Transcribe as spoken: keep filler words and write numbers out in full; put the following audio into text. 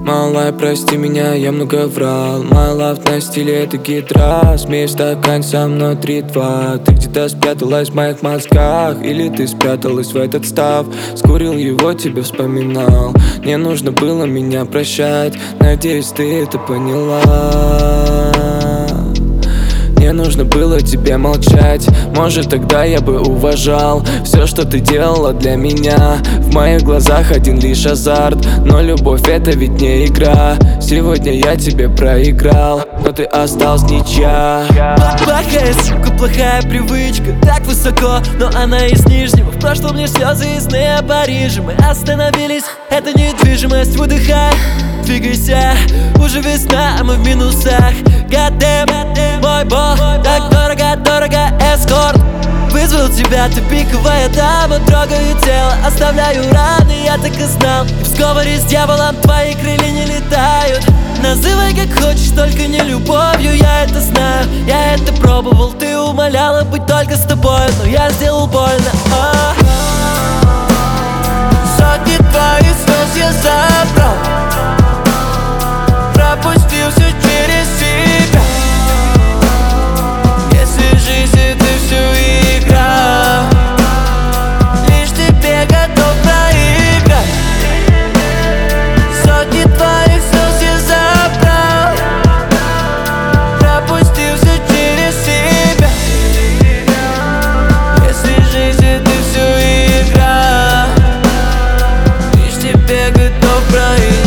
Малая, прости меня, я много врал. My love на стиле это гитра. Смей в стакан со мной три-два. Ты где-то спряталась в моих мозгах. Или ты спряталась в этот став. Скурил его, тебя вспоминал. Не нужно было меня прощать. Надеюсь, ты это поняла. Не нужно было тебе молчать. Может, тогда я бы уважал все, что ты делала для меня. В моих глазах один лишь азарт, но любовь это ведь не игра. Сегодня я тебе проиграл, но ты остался ничья. Плохая сука, плохая привычка. Так высоко, но она из нижнего. В прошлом лишь слезы и сны о Париже. Мы остановились, это недвижимость. Выдыхай, двигайся. Уже весна, а мы в минусах. God damn, мой бог, так дорого, дорого, эскорт. Вызвал тебя, ты пиковая дама. Трогаю тело, оставляю раны, я так и знал. И в сговоре с дьяволом твои крылья не летают. Называй как хочешь, только не любовью, я это знаю. Я это пробовал, ты умоляла быть только с тобой, но я сделал больно. а. Сотни твоих слез я забрал, пропустил все через себя. Если жизнь это все игра, лишь тебе готов проиграть. Сотни твоих слез я забрал, пропустил все через себя. Если жизнь это все игра, лишь тебе готов проиграть.